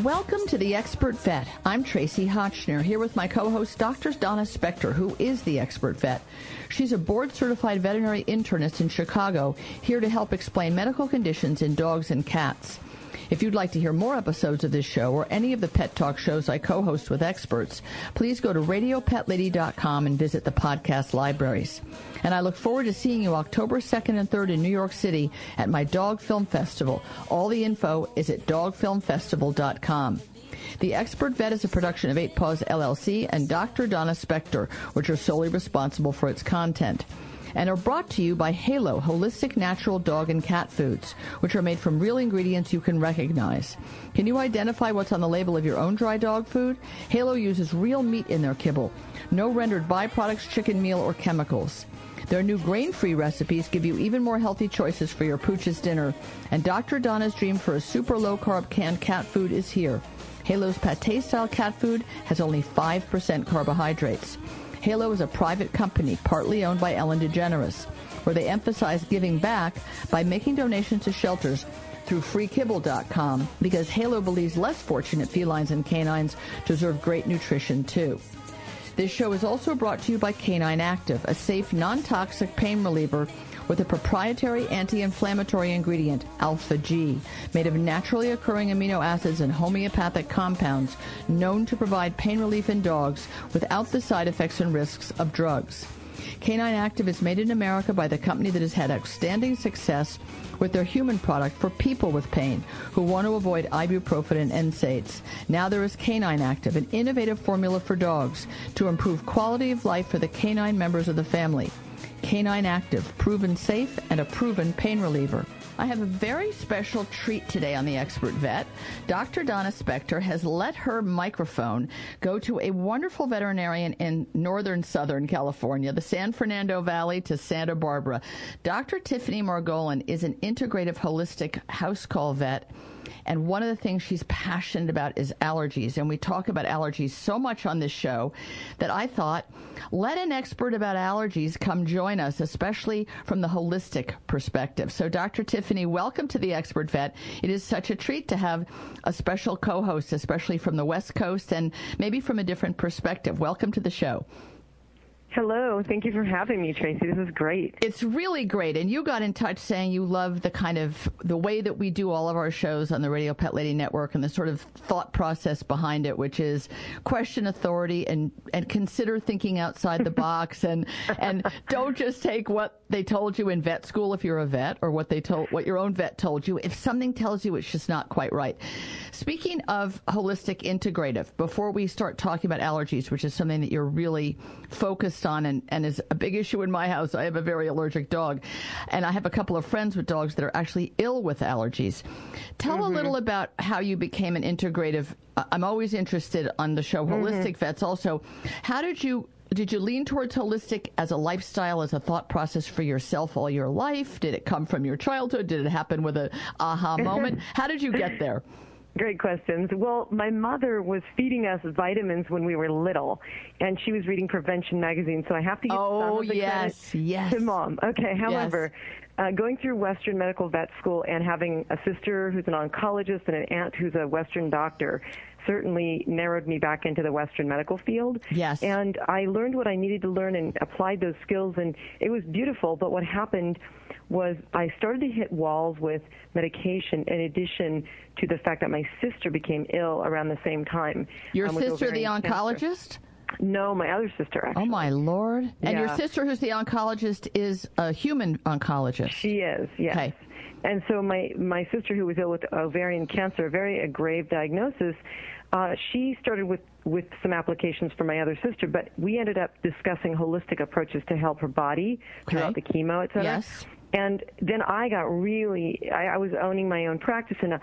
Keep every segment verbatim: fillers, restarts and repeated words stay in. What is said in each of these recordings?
Welcome to The Expert Vet. I'm Tracy Hotchner, here with my co-host, Doctor Donna Spector, who is The Expert Vet. She's a board-certified veterinary internist in Chicago, here to help explain medical conditions in dogs and cats. If you'd like to hear more episodes of this show or any of the Pet Talk shows I co-host with experts, please go to radio pet lady dot com and visit the podcast libraries. And I look forward to seeing you October second and third in New York City at my Dog Film Festival. All the info is at dog film festival dot com. The Expert Vet is a production of Eight Paws L L C and Doctor Donna Spector, which are solely responsible for its content, and are brought to you by Halo Holistic Natural Dog and Cat Foods, which are made from real ingredients you can recognize. Can you identify what's on the label of your own dry dog food? Halo uses real meat in their kibble, no rendered byproducts, chicken meal, or chemicals. Their new grain-free recipes give you even more healthy choices for your pooch's dinner, and Doctor Donna's dream for a super low-carb canned cat food is here. Halo's pate-style cat food has only five percent carbohydrates. Halo is a private company, partly owned by Ellen DeGeneres, where they emphasize giving back by making donations to shelters through free kibble dot com, because Halo believes less fortunate felines and canines deserve great nutrition, too. This show is also brought to you by Canine Active, a safe, non-toxic pain reliever with a proprietary anti-inflammatory ingredient, Alpha G, made of naturally occurring amino acids and homeopathic compounds known to provide pain relief in dogs without the side effects and risks of drugs. Canine Active is made in America by the company that has had outstanding success with their human product for people with pain who want to avoid ibuprofen and N SAIDs. Now there is Canine Active, an innovative formula for dogs to improve quality of life for the canine members of the family. Canine Active, proven safe and a proven pain reliever. I have a very special treat today on The Expert Vet. Doctor Donna Spector has let her microphone go to a wonderful veterinarian in northern Southern California, the San Fernando Valley to Santa Barbara. Doctor Tiffany Margolin is an integrative holistic house call vet, and one of the things she's passionate about is allergies. And we talk about allergies so much on this show that I thought, let an expert about allergies come join us, especially from the holistic perspective. So, Doctor Tiffany, welcome to The Expert Vet. It is such a treat to have a special co-host, especially from the West Coast and maybe from a different perspective. Welcome to the show. Hello. Thank you for having me, Tracy. This is great. It's really great. And you got in touch saying you love the kind of the way that we do all of our shows on the Radio Pet Lady Network and the sort of thought process behind it, which is question authority and, and consider thinking outside the box and and don't just take what they told you in vet school if you're a vet or what they told what your own vet told you. If something tells you it's just not quite right. Speaking of holistic integrative, before we start talking about allergies, which is something that you're really focused on and, and is a big issue in my house. I have a very allergic dog, and I have a couple of friends with dogs that are actually ill with allergies. Tell mm-hmm. a little about how you became an integrative. I'm always interested on the show Holistic mm-hmm. Vets also. How did you Did you lean towards holistic as a lifestyle, as a thought process for yourself all your life? Did it come from your childhood? Did it happen with an aha moment? How did you get there? Great questions. Well, my mother was feeding us vitamins when we were little, and she was reading Prevention magazine, so I have to give oh, some of the yes, credit yes. to Mom. Okay, however, yes. uh, going through Western Medical Vet School and having a sister who's an oncologist and an aunt who's a Western doctor certainly narrowed me back into the Western medical field. Yes. And I learned what I needed to learn and applied those skills, and it was beautiful, but what happened was I started to hit walls with medication in addition to the fact that my sister became ill around the same time. Your um, sister, the oncologist? Cancer. No, my other sister, actually. Oh, my Lord. And yeah. your sister, who's the oncologist, is a human oncologist. She is, yes. Okay. And so my, my sister, who was ill with ovarian cancer, a very a grave diagnosis, uh, she started with, with some applications for my other sister, but we ended up discussing holistic approaches to help her body okay. throughout the chemo, et cetera. Yes. And then I got really, I, I was owning my own practice, and uh,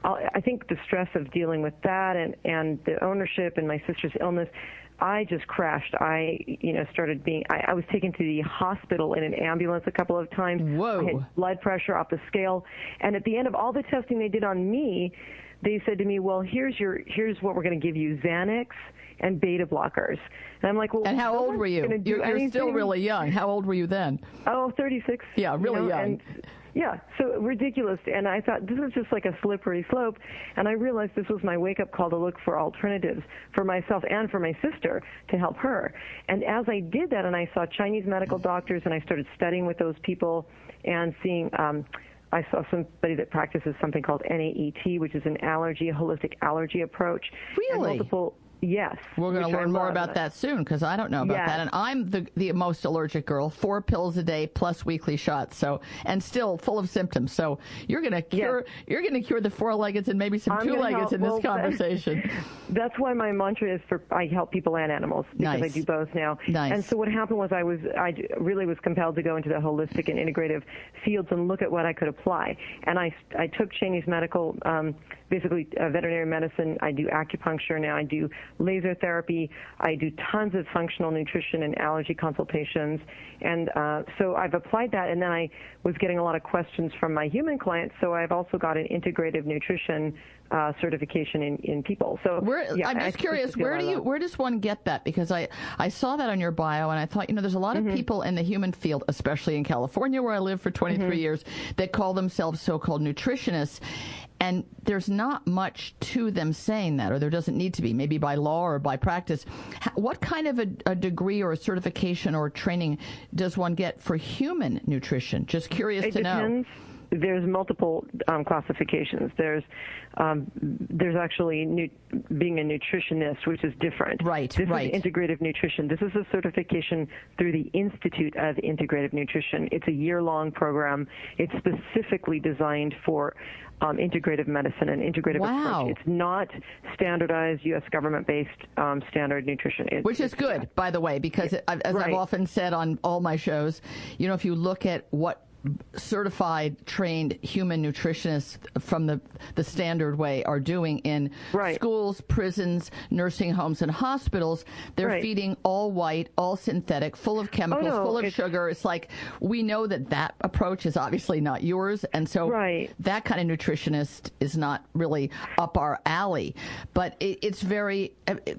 I think the stress of dealing with that and, and the ownership and my sister's illness, I just crashed. I, you know, started being, I, I was taken to the hospital in an ambulance a couple of times. Whoa. I had blood pressure off the scale. And at the end of all the testing they did on me, they said to me, well, here's your, here's what we're going to give you, Xanax and beta blockers. And I'm like, well, and how old were you? You're, you're still really young. How old were you then? Oh, thirty-six. Yeah, really you know, young. And Yeah, so ridiculous. And I thought this was just like a slippery slope. And I realized this was my wake-up call to look for alternatives for myself and for my sister to help her. And as I did that, and I saw Chinese medical doctors, and I started studying with those people and seeing, um, I saw somebody that practices something called N A E T, which is an allergy, a holistic allergy approach. Really? And multiple Yes. We're going to learn more about that soon, because I don't know about yes. that. And I'm the the most allergic girl, four pills a day plus weekly shots, so and still full of symptoms. So you're going to cure yes. you're going to cure the four-leggeds and maybe some I'm two-leggeds in this well, conversation. That's why my mantra is for I help people and animals, because nice. I do both now. Nice. And so what happened was I was I really was compelled to go into the holistic and integrative fields and look at what I could apply. And I I took Chinese medical, um, basically uh, veterinary medicine. I do acupuncture now. I do laser therapy. I do tons of functional nutrition and allergy consultations. And uh, so I've applied that, and then I was getting a lot of questions from my human clients, so I've also got an integrative nutrition uh, certification in, in people. So where, yeah, I'm just curious, where do you, where does one get that? Because I, I saw that on your bio, and I thought, you know, there's a lot of mm-hmm. people in the human field, especially in California, where I lived for twenty-three mm-hmm. years, that call themselves so-called nutritionists. And there's not much to them saying that, or there doesn't need to be, maybe by law or by practice. What kind of a, a degree or a certification or training does one get for human nutrition? Just curious it to depends. know. There's multiple um, classifications. There's um, there's actually nu- being a nutritionist, which is different. Right, this right. is integrative nutrition. This is a certification through the Institute of Integrative Nutrition. It's a year-long program. It's specifically designed for um, integrative medicine and integrative wow. approach. It's not standardized U S government-based um, standard nutrition. It's, which is good, by the way, because it, as right. I've often said on all my shows, you know, if you look at what certified, trained human nutritionists from the, the standard way are doing in right. schools, prisons, nursing homes, and hospitals. They're right. feeding all white, all synthetic, full of chemicals, oh, no, full of it's, sugar. It's like, we know that that approach is obviously not yours, and so right. that kind of nutritionist is not really up our alley. But it, it's very,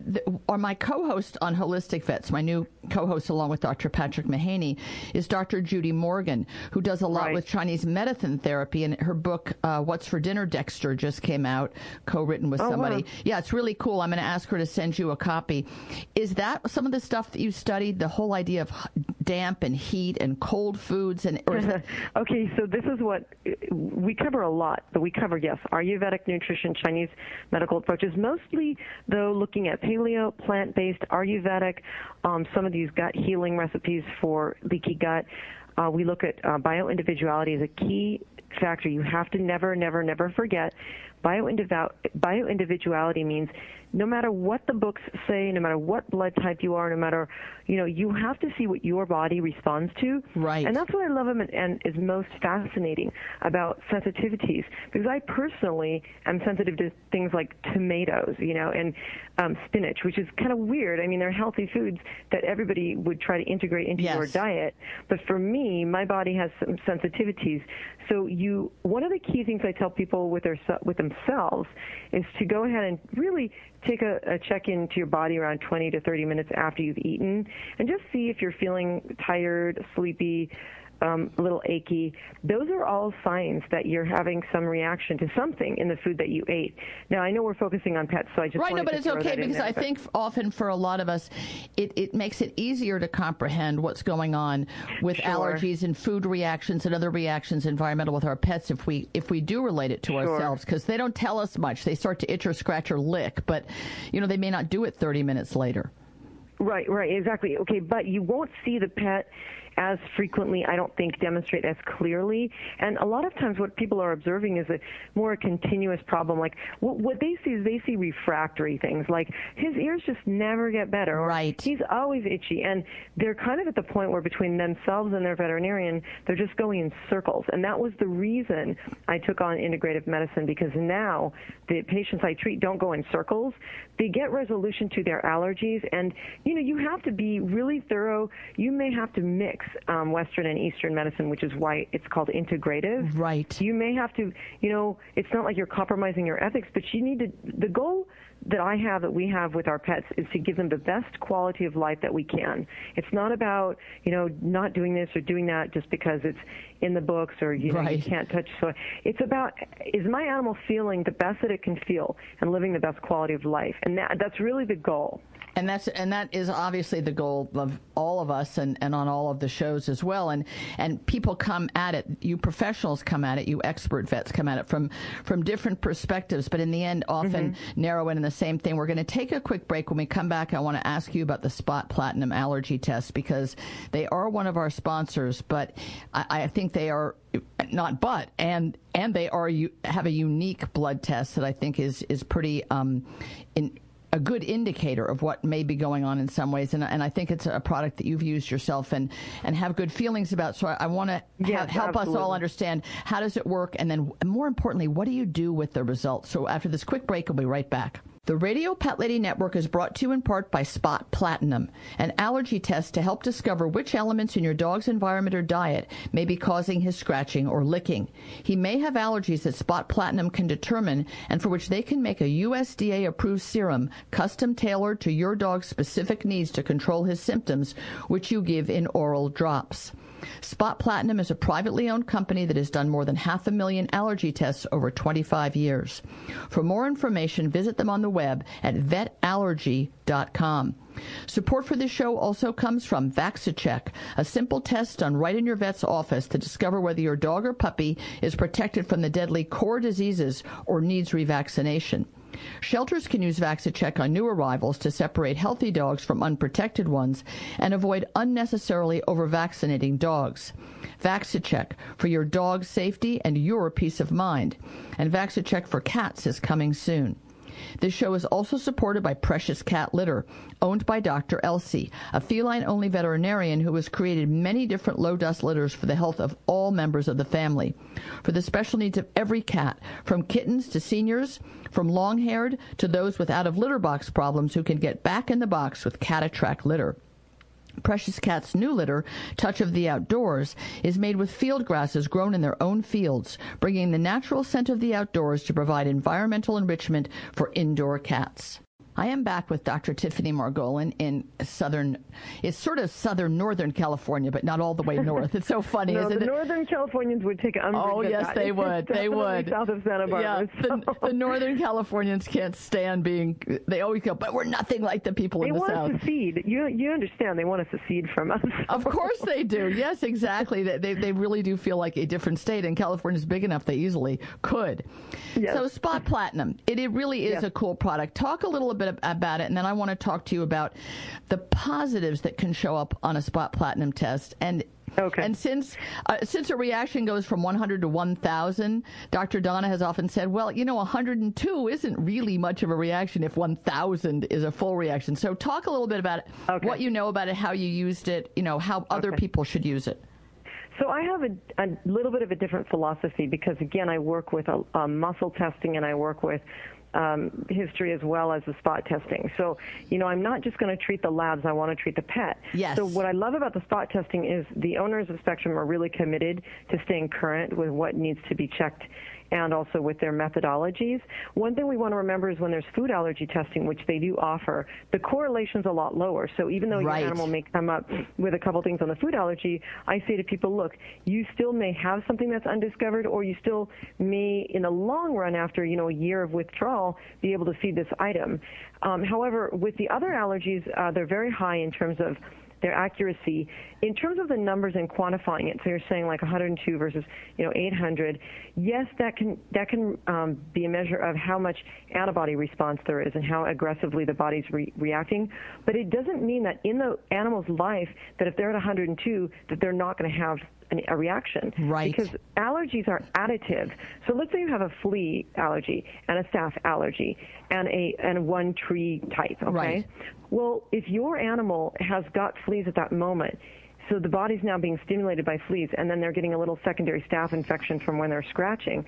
or my co-host on Holistic Vets, my new co-host along with Doctor Patrick Mahaney, is Doctor Judy Morgan, who does a lot right. with Chinese medicine therapy, and her book, uh, What's for Dinner, Dexter, just came out, co-written with oh, somebody. Wow. Yeah, it's really cool. I'm going to ask her to send you a copy. Is that some of the stuff that you studied, the whole idea of damp and heat and cold foods? And or is it... Okay, so this is what we cover a lot, but we cover, yes, Ayurvedic nutrition, Chinese medical approaches, mostly, though, looking at paleo, plant-based, Ayurvedic, um, some of these gut healing recipes for leaky gut. Uh, we look at uh, bioindividuality as a key factor. You have to never, never, never forget bioindividu- bioindividuality means no matter what the books say, no matter what blood type you are, no matter, you know, you have to see what your body responds to. Right. And that's what I love and, and is most fascinating about sensitivities, because I personally am sensitive to things like tomatoes, you know, and um, spinach, which is kind of weird. I mean, they're healthy foods that everybody would try to integrate into yes. your diet. But for me, my body has some sensitivities. So you, one of the key things I tell people with their with themselves is to go ahead and really take a, a check-in to your body around twenty to thirty minutes after you've eaten, and just see if you're feeling tired, sleepy, um, a little achy. Those are all signs that you're having some reaction to something in the food that you ate. Now, I know we're focusing on pets, so I just right. wanted No, but to it's throw okay that in because there, I but... think often for a lot of us, it, it makes it easier to comprehend what's going on with sure. allergies and food reactions and other reactions environmental with our pets if we if we do relate it to sure. ourselves, because they don't tell us much. They start to itch or scratch or lick, but you know they may not do it thirty minutes later. Right, right, exactly. Okay, but you won't see the pet as frequently, I don't think, demonstrate as clearly. And a lot of times what people are observing is a more a continuous problem. Like what, what they see is they see refractory things, like his ears just never get better. Or right. he's always itchy. And they're kind of at the point where between themselves and their veterinarian, they're just going in circles. And that was the reason I took on integrative medicine, because now the patients I treat don't go in circles. They get resolution to their allergies. And, you know, you have to be really thorough. You may have to mix Um, Western and Eastern medicine, which is why it's called integrative. Right. You may have to, you know, it's not like you're compromising your ethics, but you need to, the goal that I have, that we have with our pets, is to give them the best quality of life that we can. It's not about, you know, not doing this or doing that just because it's in the books, or you know, right. you can't touch soy. It's about, is my animal feeling the best that it can feel and living the best quality of life? And that, that's really the goal. And that's and that is obviously the goal of all of us, and, and on all of the shows as well. And and people come at it, you professionals come at it, you expert vets come at it from from different perspectives, but in the end often mm-hmm. narrow in the same thing. We're going to take a quick break. When we come back, I want to ask you about the Spot Platinum allergy test, because they are one of our sponsors, but I, I think they are not but and and they are you have a unique blood test that I think is is pretty um in a good indicator of what may be going on in some ways. And, and I think it's a product that you've used yourself and, and have good feelings about. So I, I want to yes, ha- help absolutely. us all understand, how does it work? And then more importantly, what do you do with the results? So after this quick break, we'll be right back. The Radio Pet Lady Network is brought to you in part by Spot Platinum, an allergy test to help discover which elements in your dog's environment or diet may be causing his scratching or licking. He may have allergies that Spot Platinum can determine, and for which they can make a U S D A-approved serum custom tailored to your dog's specific needs to control his symptoms, which you give in oral drops. Spot Platinum is a privately owned company that has done more than half a million allergy tests over twenty-five years. For more information, visit them on the web at vet allergy dot com. Support for this show also comes from VaxiCheck, a simple test done right in your vet's office to discover whether your dog or puppy is protected from the deadly core diseases or needs revaccination. Shelters can use VaxiCheck on new arrivals to separate healthy dogs from unprotected ones and avoid unnecessarily over-vaccinating dogs. VaxiCheck, for your dog's safety and your peace of mind. And VaxiCheck for cats is coming soon. This show is also supported by Precious Cat Litter, owned by Doctor Elsie, a feline-only veterinarian who has created many different low-dust litters for the health of all members of the family. For the special needs of every cat, from kittens to seniors, from long-haired to those with out-of-litter box problems who can get back in the box with Cat Attract Litter. Precious Cat's new litter, Touch of the Outdoors, is made with field grasses grown in their own fields, bringing the natural scent of the outdoors to provide environmental enrichment for indoor cats. I am back with Doctor Tiffany Margolin in southern, it's sort of southern northern California, but not all the way north. It's so funny, no, isn't the it? Northern Californians would take umbrage Oh, yes, that. they would. They would. South of Santa Barbara. Yeah, so. the, the Northern Californians can't stand being, they always go, but we're nothing like the people they in the want South. Us to secede. You, you understand, they want us to secede from us. Of course they do. Yes, exactly. They, they, they really do feel like a different state, and California's big enough they easily could. Yes. So Spot Platinum, it, it really is yes. a cool product. Talk a little bit about it, and then I want to talk to you about the positives that can show up on a Spot Platinum test. And Okay. And since uh, since a reaction goes from one hundred to one thousand, Doctor Donna has often said, well, you know, one hundred two isn't really much of a reaction if one thousand is a full reaction. So talk a little bit about it, okay. what you know about it, how you used it, you know, how other okay. people should use it. So I have a, a little bit of a different philosophy because, again, I work with a, a muscle testing and I work with Um, history as well as the spot testing. So, you know, I'm not just going to treat the labs, I want to treat the pet. Yes. So what I love about the spot testing is the owners of Spectrum are really committed to staying current with what needs to be checked and also with their methodologies. One thing we want to remember is when there's food allergy testing, which they do offer, the correlation's a lot lower. So even though right. your animal may come up with a couple things on the food allergy, I say to people, look, you still may have something that's undiscovered, or you still may, in the long run, after, you know, a year of withdrawal, be able to see this item. Um, however, with the other allergies, uh, they're very high in terms of their accuracy. In terms of the numbers and quantifying it, so you're saying like one hundred two versus, you know, eight hundred, yes, that can that can um, be a measure of how much antibody response there is and how aggressively the body's re- reacting, but it doesn't mean that in the animal's life that if they're at one hundred two that they're not going to have an, a reaction. Right. Because allergies are additive. So let's say you have a flea allergy and a staph allergy and a and one tree type, okay? Right. Well, if your animal has got fleas at that moment, so the body's now being stimulated by fleas, and then they're getting a little secondary staph infection from when they're scratching,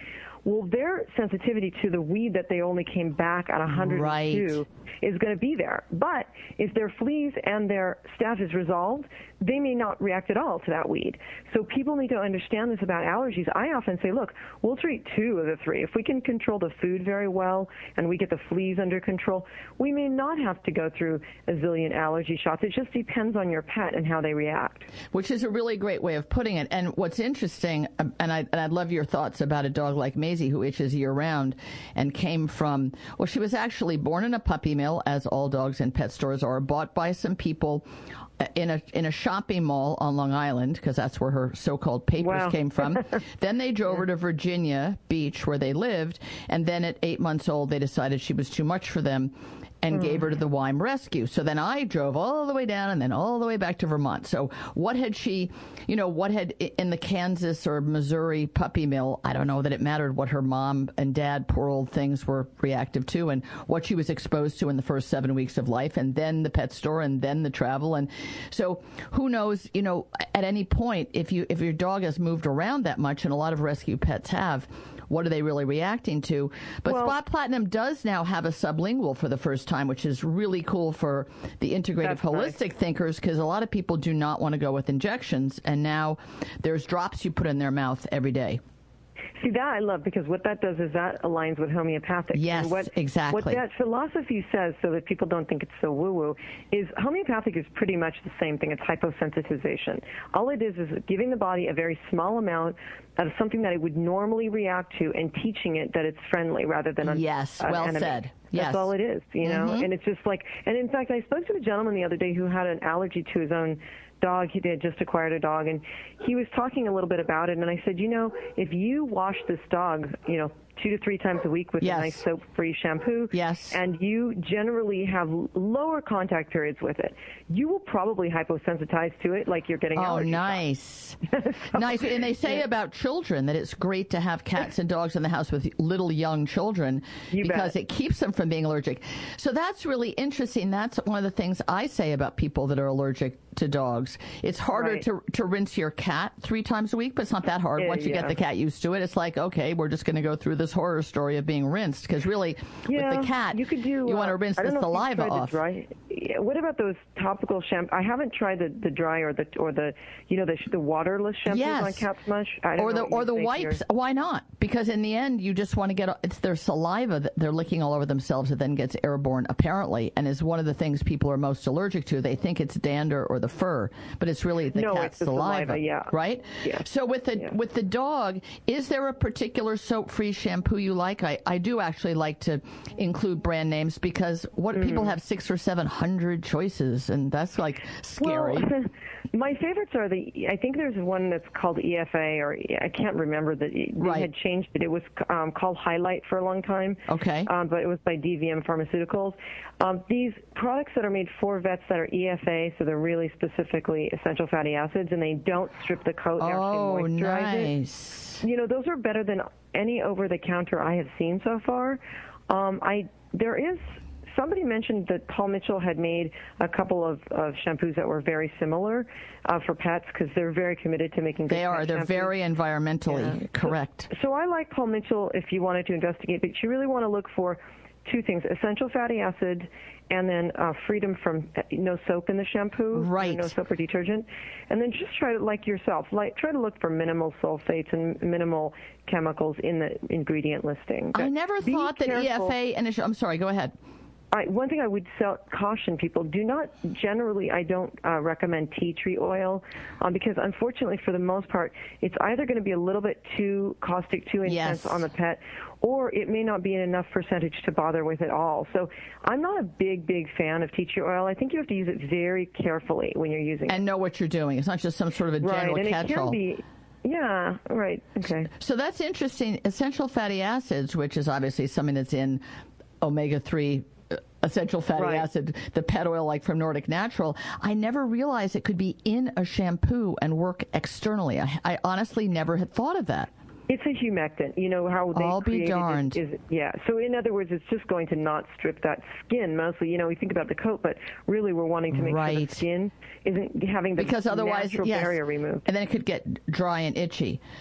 well, their sensitivity to the weed that they only came back at one hundred two right. is going to be there. But if their fleas and their staph is resolved, they may not react at all to that weed. So people need to understand this about allergies. I often say, look, we'll treat two of the three. If we can control the food very well and we get the fleas under control, we may not have to go through a zillion allergy shots. It just depends on your pet and how they react. Which is a really great way of putting it. And what's interesting, and, I, and I'd love your thoughts about a dog like Maisie who itches year-round and came from, well, she was actually born in a puppy mill, as all dogs in pet stores are, bought by some people in a in a shopping mall on Long Island, because that's where her so-called papers wow. came from. Then they drove her to Virginia Beach, where they lived, and then at eight months old, they decided she was too much for them and mm. gave her to the Weim Rescue. So then I drove all the way down and then all the way back to Vermont. So what had she, you know, what had in the Kansas or Missouri puppy mill, I don't know that it mattered what her mom and dad, poor old things, were reactive to and what she was exposed to in the first seven weeks of life, and then the pet store and then the travel. And so who knows, you know, at any point, if you if your dog has moved around that much, and a lot of rescue pets have, what are they really reacting to? But well, Spot Platinum does now have a sublingual for the first time, which is really cool for the integrative holistic nice. thinkers, because a lot of people do not want to go with injections, and now there's drops you put in their mouth every day. See, that I love, because what that does is that aligns with homeopathic. Yes, and what, exactly. What that philosophy says, so that people don't think it's so woo-woo, is homeopathic is pretty much the same thing. It's hyposensitization. All it is is giving the body a very small amount of something that it would normally react to and teaching it that it's friendly rather than an Yes, uh, well enemy. said. Yes. That's all it is, you know? Mm-hmm. And it's just like, and in fact, I spoke to a gentleman the other day who had an allergy to his own dog. He had just acquired a dog, and he was talking a little bit about it, and I said, you know, if you wash this dog, you know, two to three times a week with yes. a nice soap-free shampoo, yes. and you generally have lower contact periods with it, you will probably hyposensitize to it like you're getting oh, allergy nice. so, nice. And they say yeah. about children that it's great to have cats and dogs in the house with little young children you because bet. it keeps them from being allergic. So that's really interesting. That's one of the things I say about people that are allergic to dogs. It's harder right. to to rinse your cat three times a week, but it's not that hard. Yeah, Once you yeah. get the cat used to it, it's like, okay, we're just going to go through this horror story of being rinsed, because really yeah, with the cat, you, could do, you uh, want to rinse the saliva off. The dry, yeah, what about those topical shampoo? I haven't tried the, the dry or the or the you know the the waterless shampoos yes. on cats much. I don't or the know or the wipes. Here. Why not? Because in the end, you just want to get it's their saliva that they're licking all over themselves that then gets airborne apparently, and is one of the things people are most allergic to. They think it's dander or the fur, but it's really the no, cat's it's the saliva, saliva, yeah. right? Yeah. So with the yeah. with the dog, is there a particular soap-free shampoo you like? I, I do actually like to include brand names, because what mm. people have six or seven hundred choices, and that's like scary. Well, my favorites are the. I think there's one that's called E F A, or I can't remember that they right. had changed it. It was um, called Highlight for a long time. Okay. Um, but it was by D V M Pharmaceuticals. Um, these products that are made for vets that are E F A, so they're really specifically essential fatty acids, and they don't strip the coat. They oh, actually moisturize nice. it. You know, those are better than any over-the-counter I have seen so far. Um, I there is. Somebody mentioned that Paul Mitchell had made a couple of, of shampoos that were very similar uh, for pets, because they're very committed to making good They are. They're shampoos. very environmentally yeah. correct. So, so I like Paul Mitchell if you wanted to investigate, but you really want to look for two things: essential fatty acids, and then uh, freedom from no soap in the shampoo, right? No soap or detergent, and then just try to, like yourself, like try to look for minimal sulfates and minimal chemicals in the ingredient listing. But I never thought that careful. E F A and I'm sorry. Go ahead. I, one thing I would sell, caution people, do not generally, I don't uh, recommend tea tree oil, um, because unfortunately for the most part, it's either going to be a little bit too caustic, too intense yes. on the pet, or it may not be in enough percentage to bother with at all. So I'm not a big, big fan of tea tree oil. I think you have to use it very carefully when you're using it. And know what you're doing. It's not just some sort of a general right, and catch-all. It can be, yeah, right, okay. So that's interesting. Essential fatty acids, which is obviously something that's in omega three essential fatty right. acid, the pet oil like from Nordic Natural. I never realized it could be in a shampoo and work externally. I, I honestly never had thought of that. It's a humectant. You know how they I'll be created darned. it is, yeah. So in other words, it's just going to not strip that skin mostly. You know, we think about the coat, but really we're wanting to make right. sure the skin isn't having the because otherwise, natural yes. barrier removed. And then it could get dry and itchy.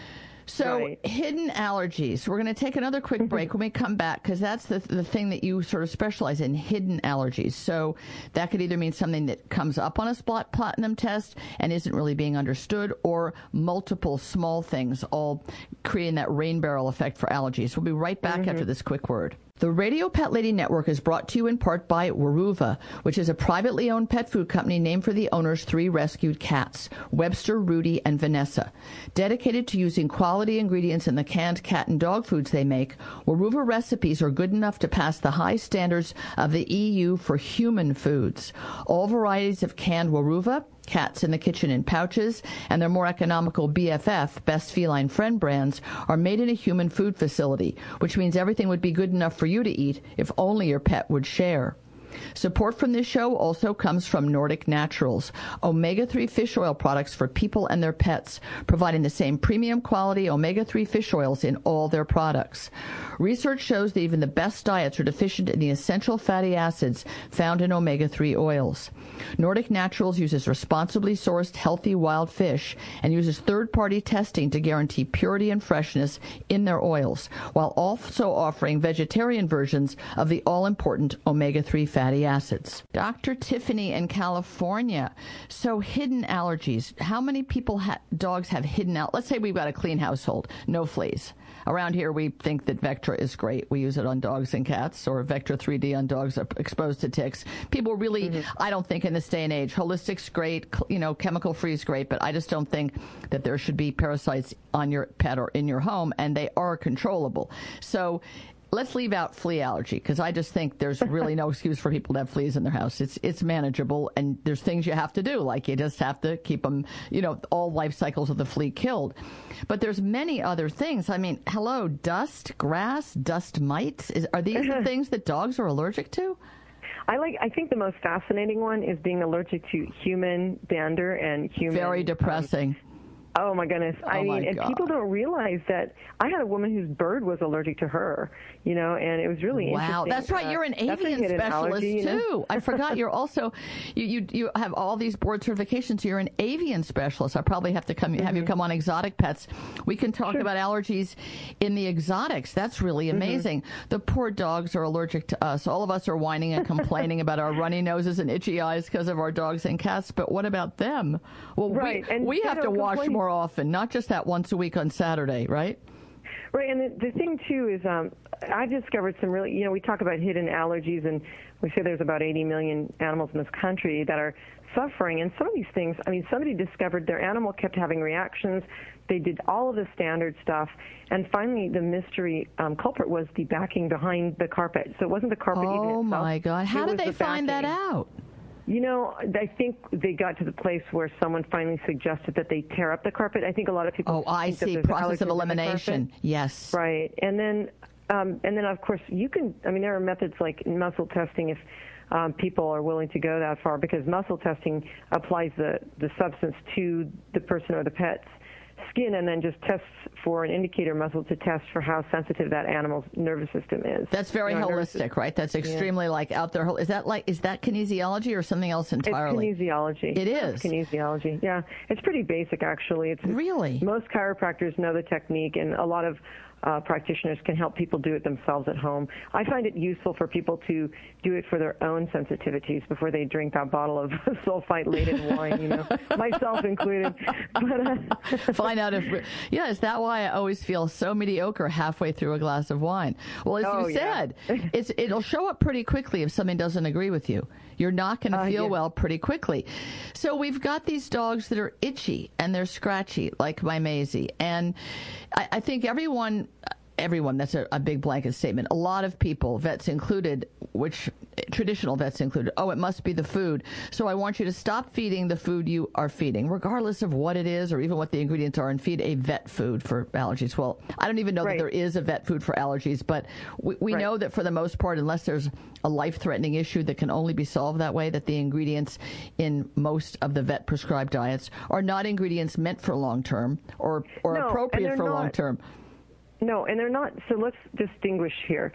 So right. hidden allergies. We're going to take another quick break when we come back, because that's the the thing that you sort of specialize in, hidden allergies. So that could either mean something that comes up on a spot platinum test and isn't really being understood, or multiple small things all creating that rain barrel effect for allergies. We'll be right back mm-hmm. after this quick word. The Radio Pet Lady Network is brought to you in part by Weruva, which is a privately owned pet food company named for the owner's three rescued cats, Webster, Rudy, and Vanessa. Dedicated to using quality ingredients in the canned cat and dog foods they make, Weruva recipes are good enough to pass the high standards of the E U for human foods. All varieties of canned Weruva, Cats in the Kitchen in pouches, and their more economical B F F, Best Feline Friend brands, are made in a human food facility, which means everything would be good enough for you to eat if only your pet would share. Support from this show also comes from Nordic Naturals, omega three fish oil products for people and their pets, providing the same premium quality omega three fish oils in all their products. Research shows that even the best diets are deficient in the essential fatty acids found in omega three oils. Nordic Naturals uses responsibly sourced healthy wild fish and uses third-party testing to guarantee purity and freshness in their oils, while also offering vegetarian versions of the all-important omega three fatty acids. Doctor Tiffany in California. So hidden allergies. How many people, ha- dogs have hidden out? Let's say we've got a clean household, no fleas. Around here, we think that Vectra is great. We use it on dogs and cats, or Vectra three D on dogs exposed to ticks. People really, mm-hmm. I don't think in this day and age, holistic's great, you know, chemical-free is great, but I just don't think that there should be parasites on your pet or in your home, and they are controllable. So let's leave out flea allergy, because I just think there's really no excuse for people to have fleas in their house. It's it's manageable, and there's things you have to do, like you just have to keep them, you know, all life cycles of the flea killed. But there's many other things. I mean, hello, dust, grass, dust mites. Is, are these the things that dogs are allergic to? I like. I think the most fascinating one is being allergic to human dander and human. Very depressing. Um, Oh, my goodness. I oh mean, and God. people don't realize that I had a woman whose bird was allergic to her, you know, and it was really wow. interesting. Wow, that's right. Uh, You're an avian specialist, allergy, you know? too. I forgot you're also, you, you you have all these board certifications. You're an avian specialist. I probably have to come mm-hmm. have you come on Exotic Pets. We can talk sure. about allergies in the exotics. That's really amazing. Mm-hmm. The poor dogs are allergic to us. All of us are whining and complaining about our runny noses and itchy eyes because of our dogs and cats, but what about them? Well, right. we, and we have to wash complain. more often, not just that once a week on Saturday, right? Right, and the, the thing, too, is um, I've discovered some really, you know, we talk about hidden allergies, and we say there's about eighty million animals in this country that are suffering, and some of these things, I mean, somebody discovered their animal kept having reactions. They did all of the standard stuff, and finally the mystery um, culprit was the backing behind the carpet. So it wasn't the carpet even itself. Oh, my God. How did they find that out? You know, I think they got to the place where someone finally suggested that they tear up the carpet. I think a lot of people. Oh, I see. Process of elimination. Yes. Right, and then, um, and then of course you can. I mean, there are methods like muscle testing if um, people are willing to go that far, because muscle testing applies the the substance to the person or the pet's skin, and then just tests for an indicator muscle to test for how sensitive that animal's nervous system is. That's very you know, holistic, right? That's extremely yeah. like out there. Is that like is that kinesiology or something else entirely? It's kinesiology. It is it's kinesiology. Yeah, it's pretty basic actually. It's really most chiropractors know the technique, and a lot of Uh, practitioners can help people do it themselves at home. I find it useful for people to do it for their own sensitivities before they drink that bottle of sulfite-laden wine, you know, myself included. But, uh, Find out if, yeah, is that why I always feel so mediocre halfway through a glass of wine? Well, as oh, you said, yeah. it's, it'll show up pretty quickly if something doesn't agree with you. You're not going to uh, feel yeah. well pretty quickly. So we've got these dogs that are itchy and they're scratchy, like my Maisie. And I, I think everyone, everyone, that's a, a big blanket statement. A lot of people, vets included, which traditional vets included, oh, it must be the food. So I want you to stop feeding the food you are feeding, regardless of what it is or even what the ingredients are, and feed a vet food for allergies. Well, I don't even know right. that there is a vet food for allergies, but we, we right. know that for the most part, unless there's a life-threatening issue that can only be solved that way, that the ingredients in most of the vet-prescribed diets are not ingredients meant for long-term or, or no, appropriate for not, long-term. No, and they're not. So let's distinguish here.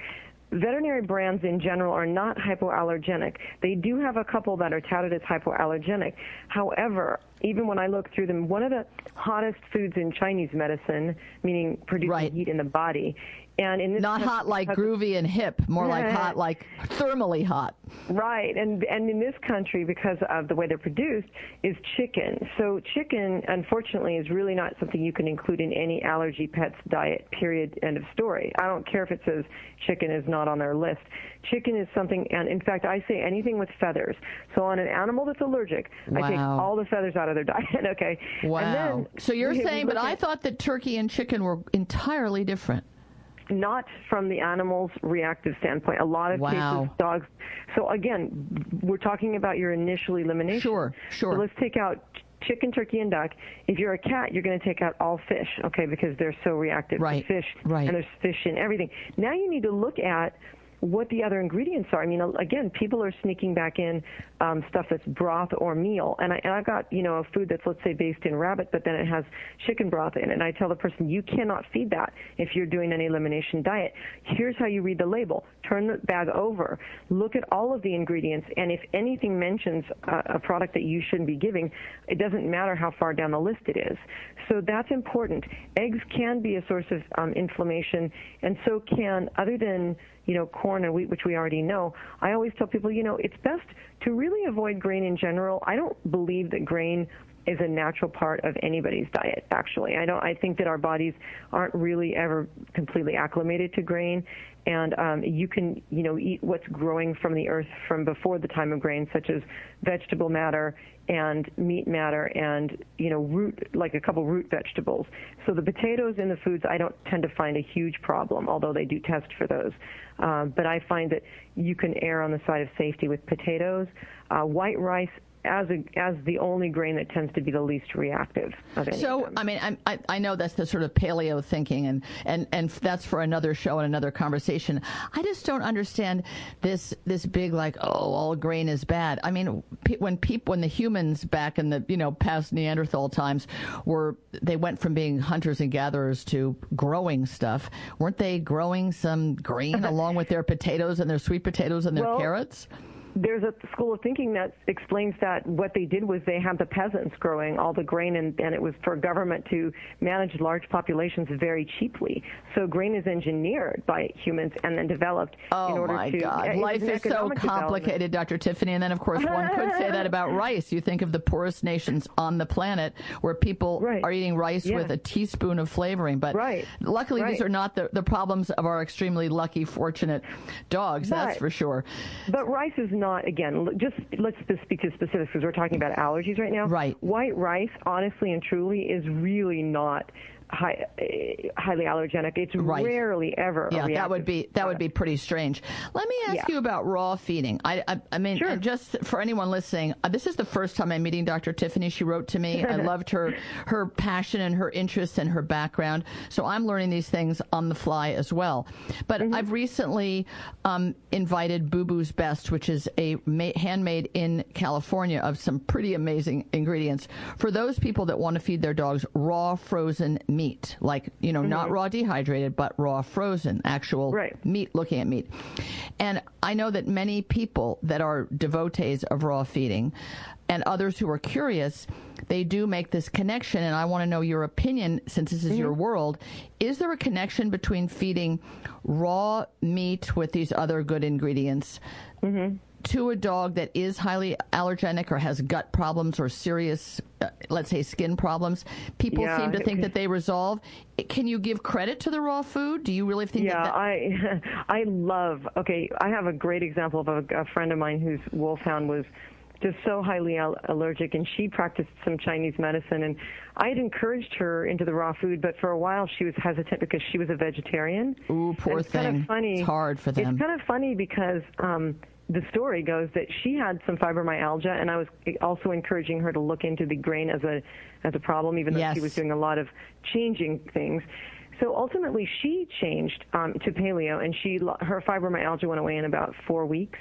veterinary brands in general are not hypoallergenic. They do have a couple that are touted as hypoallergenic. However, even when I look through them, one of the hottest foods in Chinese medicine, meaning producing right. heat in the body, and in this not country, hot like groovy and hip, more like hot like thermally hot. Right, and and in this country, because of the way they're produced, is chicken. So chicken, unfortunately, is really not something you can include in any allergy pets diet, period, end of story. I don't care if it says chicken is not on their list. Chicken is something, and in fact, I say anything with feathers. So on an animal that's allergic, wow. I take all the feathers out of their diet, okay? Wow. And then, so you're we, saying, we but I thought that turkey and chicken were entirely different. Not from the animal's reactive standpoint. A lot of wow. cases, dogs. So again, we're talking about your initial elimination. Sure, sure. So let's take out chicken, turkey, and duck. If you're a cat, you're going to take out all fish, okay, because they're so reactive right. to fish, right. and there's fish in everything. Now you need to look at what the other ingredients are. I mean, again, people are sneaking back in um, stuff that's broth or meal. And, I, and I've got, you know, a food that's, let's say, based in rabbit, but then it has chicken broth in it. And I tell the person, you cannot feed that if you're doing an elimination diet. Here's how you read the label. Turn the bag over. Look at all of the ingredients. And if anything mentions a, a product that you shouldn't be giving, it doesn't matter how far down the list it is. So that's important. Eggs can be a source of um, inflammation, and so can, other than you know, corn and wheat, which we already know. I always tell people, you know, it's best to really avoid grain in general. I don't believe that grain is a natural part of anybody's diet, actually. I don't. I think that our bodies aren't really ever completely acclimated to grain, and um, you can, you know, eat what's growing from the earth from before the time of grain, such as vegetable matter and meat matter and, you know, root, like a couple root vegetables. So the potatoes in the foods, I don't tend to find a huge problem, although they do test for those. Um, but I find that you can err on the side of safety with potatoes. Uh, white rice, as a, as the only grain that tends to be the least reactive of any so, of them. I mean, I'm, I I know that's the sort of paleo thinking, and, and, and that's for another show and another conversation. I just don't understand this this big, like, oh, all grain is bad. I mean, pe- when people, when the humans back in the, you know, past Neanderthal times were, they went from being hunters and gatherers to growing stuff. Weren't they growing some grain along with their potatoes and their sweet potatoes and their well, carrots? There's a school of thinking that explains that what they did was they had the peasants growing all the grain, and, and it was for government to manage large populations very cheaply. So grain is engineered by humans and then developed oh in order my to... God. Uh, Life is so complicated, Doctor Tiffany. And then, of course, one could say that about rice. You think of the poorest nations on the planet where people right. are eating rice yeah. with a teaspoon of flavoring. But right. luckily, right. these are not the, the problems of our extremely lucky, fortunate dogs, but, that's for sure. But rice is not, again, just let's just speak to specifics because we're talking about allergies right now. Right. White rice, honestly and truly, is really not high, uh, highly allergenic. It's right. rarely ever. Yeah, a that would be that product. would be pretty strange. Let me ask yeah. you about raw feeding. I I, I mean, sure. and just for anyone listening, uh, this is the first time I'm meeting Doctor Tiffany. She wrote to me. I loved her her passion and her interest and her background. So I'm learning these things on the fly as well. But mm-hmm. I've recently um, invited Boo Boo's Best, which is a ma- handmade in California of some pretty amazing ingredients for those people that want to feed their dogs raw frozen meat, like, you know, mm-hmm. not raw dehydrated, but raw frozen, actual right. meat, looking at meat. And I know that many people that are devotees of raw feeding and others who are curious, they do make this connection, and I want to know your opinion, since this is mm-hmm. your world. Is there a connection between feeding raw meat with these other good ingredients mm-hmm. to a dog that is highly allergenic or has gut problems or serious, uh, let's say, skin problems? People yeah, seem to think okay. that they resolve. Can you give credit to the raw food? Do you really think yeah, that? Yeah, I, I love, okay, I have a great example of a, a friend of mine whose wolfhound was just so highly al- allergic, and she practiced some Chinese medicine, and I had encouraged her into the raw food, but for a while she was hesitant because she was a vegetarian. Ooh, poor it's thing. Kind of funny. It's hard for them. It's kind of funny because um, the story goes that she had some fibromyalgia, and I was also encouraging her to look into the grain as a as a problem, even though yes. she was doing a lot of changing things. So ultimately, she changed um, to paleo, and she her fibromyalgia went away in about four weeks.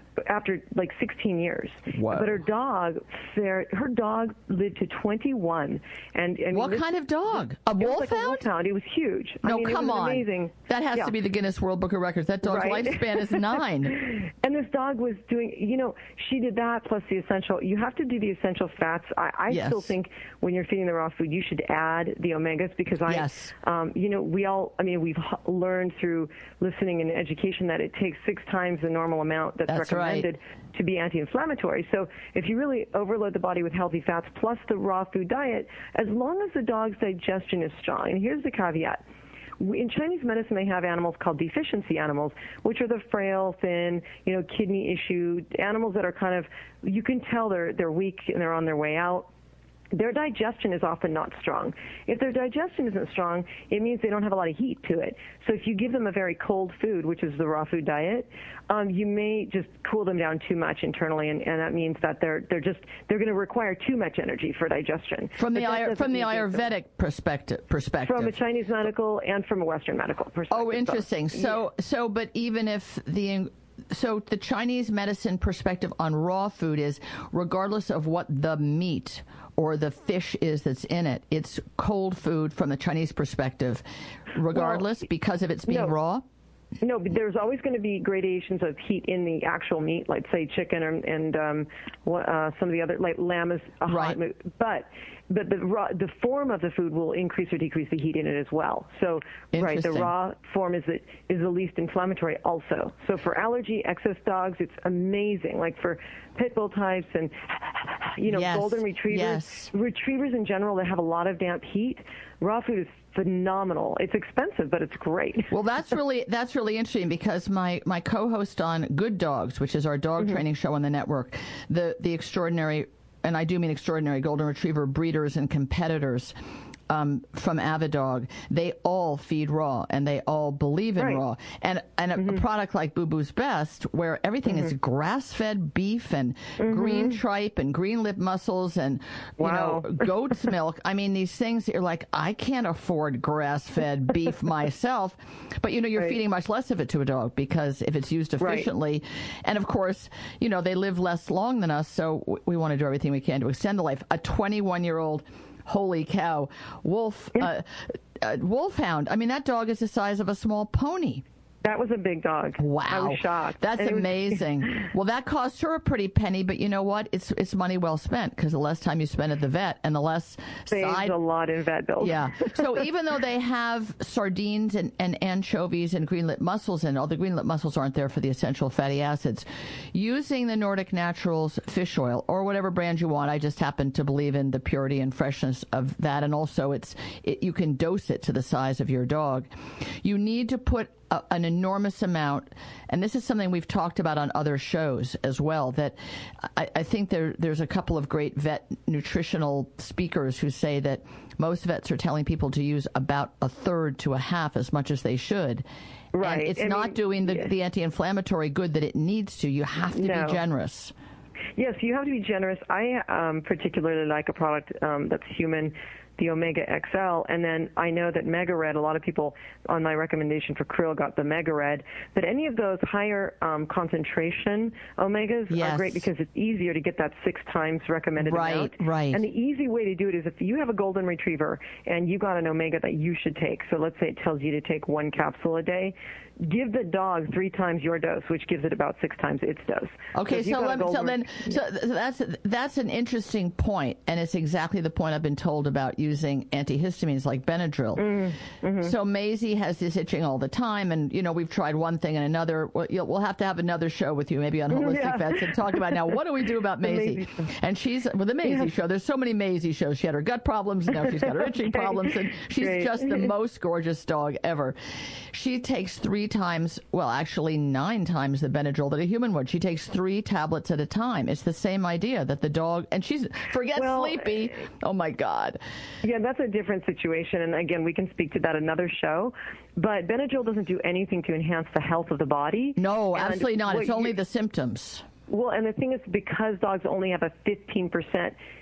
after like sixteen years. Wow. But her dog, her, her dog lived to twenty-one. And, and what this, kind of dog? A wolfhound? Like a wolfhound. It was huge. No, I mean, come it was on. Amazing. That has yeah. to be the Guinness World Book of Records. That dog's right? lifespan is nine. And this dog was doing, you know, she did that plus the essential. You have to do the essential fats. I, I yes. still think when you're feeding the raw food, you should add the omegas because I, yes. um, you know, we all, I mean, we've learned through listening and education that it takes six times the normal amount that's, that's recommended right. to be anti-inflammatory. So if you really overload the body with healthy fats plus the raw food diet, as long as the dog's digestion is strong, and here's the caveat. In Chinese medicine, they have animals called deficiency animals, which are the frail, thin, you know, kidney issue animals that are kind of, you can tell they're they're weak and they're on their way out. Their digestion is often not strong. If their digestion isn't strong, it means they don't have a lot of heat to it. So if you give them a very cold food, which is the raw food diet, um, you may just cool them down too much internally, and, and that means that they're they're just they're going to require too much energy for digestion. From the Ayur, from the Ayurvedic perspective, perspective, from a Chinese medical and from a Western medical perspective. Oh, interesting. So, so, yeah. so but even if the So the Chinese medicine perspective on raw food is, regardless of what the meat or the fish is that's in it, it's cold food from the Chinese perspective, regardless, well, because of its being no. raw? No, but there's always going to be gradations of heat in the actual meat, like, say, chicken or, and um, uh, some of the other, like lamb is a right. hot meat. But, but the, raw, the form of the food will increase or decrease the heat in it as well. So, right, the raw form is the, is the least inflammatory also. So for allergy excess dogs, it's amazing. Like for pit bull types and, you know, yes. golden retrievers. Yes. Retrievers in general that have a lot of damp heat, raw food is phenomenal. It's expensive, but it's great. Well, that's really that's really interesting because my, my co-host on Good Dogs, which is our dog mm-hmm. training show on the network, the the extraordinary, and I do mean extraordinary, golden retriever breeders and competitors um, from Avidog, they all feed raw and they all believe in right. raw. And and mm-hmm. a, a product like Boo Boo's Best, where everything mm-hmm. is grass-fed beef and mm-hmm. green tripe and green lip mussels and wow. you know goat's milk. I mean, these things that you're like, I can't afford grass-fed beef myself, but you know you're right. feeding much less of it to a dog because if it's used efficiently, right. and of course, you know they live less long than us, so we want to do everything we can to extend the life. A twenty-one-year-old. Holy cow, wolf, uh, uh, wolfhound. I mean, that dog is the size of a small pony. That was a big dog. Wow. I was shocked. That's and amazing. Was... well, that cost her a pretty penny, but you know what? It's it's money well spent because the less time you spend at the vet and the less Saves side... a lot in vet bills. Yeah. So even though they have sardines and, and anchovies and green lip mussels, and all the green lip mussels aren't there for the essential fatty acids, using the Nordic Naturals fish oil or whatever brand you want, I just happen to believe in the purity and freshness of that, and also it's it, you can dose it to the size of your dog. You need to put A, an enormous amount, and this is something we've talked about on other shows as well, that I, I think there, there's a couple of great vet nutritional speakers who say that most vets are telling people to use about a third to a half as much as they should. Right. And it's I not mean, doing the, yeah. the anti-inflammatory good that it needs to. You have to no. be generous. Yes, you have to be generous. I um, particularly like a product um, that's human, the Omega X L, and then I know that Mega Red, a lot of people on my recommendation for krill got the Mega Red, but any of those higher um, concentration omegas yes. are great because it's easier to get that six times recommended right, amount. Right, And the easy way to do it is if you have a golden retriever and you got an omega that you should take, so let's say it tells you to take one capsule a day, give the dog three times your dose, which gives it about six times its dose. Okay, so, so, let me, so then, yeah. so that's that's an interesting point, and it's exactly the point I've been told about using antihistamines like Benadryl. Mm-hmm. Mm-hmm. So Maisie has this itching all the time, and you know we've tried one thing and another. We'll, you'll, we'll have to have another show with you, maybe on Holistic yeah. Vets, and talk about now what do we do about Maisie? Maisie. And she's with well, the Maisie yeah. show. There's so many Maisie shows. She had her gut problems, and now she's got her itching okay. problems, and she's Great. just the most gorgeous dog ever. She takes three times, well, actually nine times the Benadryl that a human would. She takes three tablets at a time. It's the same idea that the dog, and she's, forget well, sleepy. Oh my God. Yeah, that's a different situation. And again, we can speak to that another show. But Benadryl doesn't do anything to enhance the health of the body. No, and absolutely not. It's only you, the symptoms. Well, and the thing is, because dogs only have a fifteen percent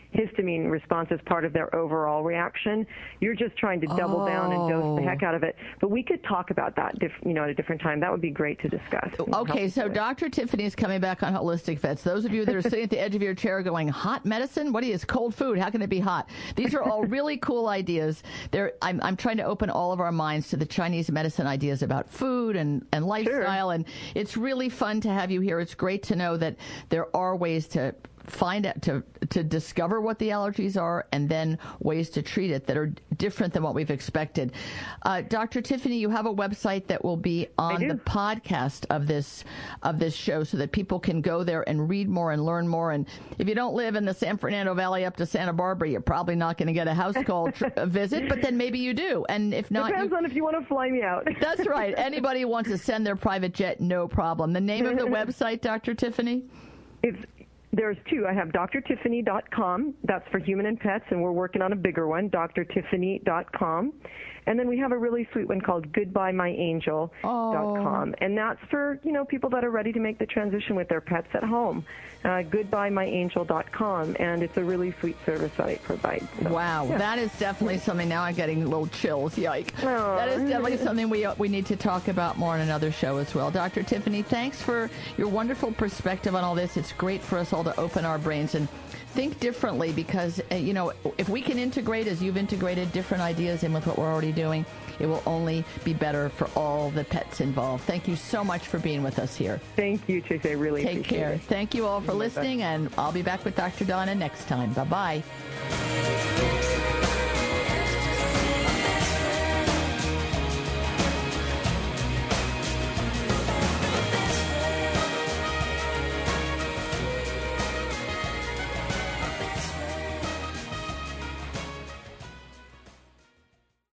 histamine response as part of their overall reaction. You're just trying to double oh. down and dose the heck out of it. But we could talk about that, diff- you know, at a different time. That would be great to discuss. Okay, so Doctor Tiffany is coming back on Holistic Vets. Those of you that are sitting at the edge of your chair going, hot medicine? What is cold food? How can it be hot? These are all really cool ideas. They're, I'm, I'm trying to open all of our minds to the Chinese medicine ideas about food and, and lifestyle, sure. and it's really fun to have you here. It's great to know that there are ways to find out, to to discover what the allergies are, and then ways to treat it that are different than what we've expected. Uh, Doctor Tiffany, you have a website that will be on the podcast of this of this show, so that people can go there and read more and learn more. And if you don't live in the San Fernando Valley up to Santa Barbara, you're probably not going to get a house call tr- visit, but then maybe you do. And if not, depends you, on if you want to fly me out. That's right. Anybody who wants to send their private jet, no problem. The name of the website, Doctor Tiffany? It's There's two. I have D R Tiffany dot com. That's for human and pets, and we're working on a bigger one, D R Tiffany dot com. And then we have a really sweet one called Goodbye My Angel dot com. Oh. And that's for, you know, people that are ready to make the transition with their pets at home. Uh, Goodbye My Angel dot com. And it's a really sweet service that I provide. So, wow. Yeah. That is definitely something. Now I'm getting little chills. Yike. Oh. That is definitely something we we need to talk about more in another show as well. Doctor Tiffany, thanks for your wonderful perspective on all this. It's great for us all to open our brains and think differently, because, uh, you know, if we can integrate, as you've integrated, different ideas in with what we're already doing, it will only be better for all the pets involved. Thank you so much for being with us here. Thank you, Tracy. I really Take appreciate care. it. Thank you all for listening, and I'll be back with Doctor Donna next time. Bye-bye.